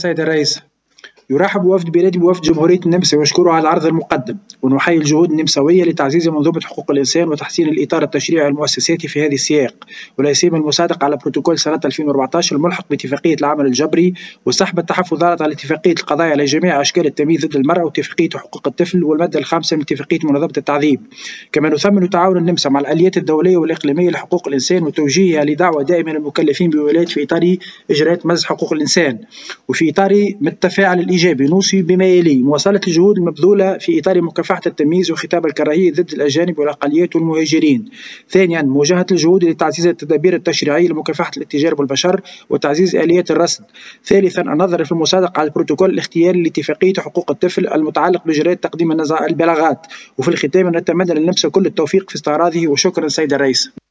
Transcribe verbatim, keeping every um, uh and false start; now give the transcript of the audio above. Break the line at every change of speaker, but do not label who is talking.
سيد الرئيس. يرحب وفد بلادي بوفد جمهورية النمسا ويشكره على العرض المقدم، ونحيي الجهود النمساوية لتعزيز منظومة حقوق الإنسان وتحسين الإطار التشريعي المؤسساتي في هذا السياق، ولا سيما المصادقة على بروتوكول سنة ألفين وأربعة عشر الملحق باتفاقية العمل الجبري، وسحب التحفظات على اتفاقية القضاء على جميع أشكال التمييز ضد المرأة واتفاقية حقوق الطفل والمادة الخامسة من اتفاقية منظمة التعذيب. كما نثمن تعاون النمسا مع الآليات الدولية والإقليمية لحقوق الإنسان وتوجيهها لدعوة دائمة للمكلفين بولايات في إطار إجراءات مزح حقوق الإنسان، وفي إطار التفاعل الإيجابي نوصي بما يلي: مواصلة الجهود المبذولة في إطار مكافحة التمييز وخطاب الكراهية ضد الأجانب والأقليات والمهاجرين. ثانيا، مواجهة الجهود لتعزيز التدابير التشريعية لمكافحة الاتجار بالبشر وتعزيز آليات الرصد. ثالثا، النظر في المصادقة على البروتوكول الاختياري لاتفاقية حقوق الطفل المتعلق بإجراءات تقديم البلاغات. وفي الختام نتمنى للنمسا كل التوفيق في استعراضه، وشكرا سيد الرئيس.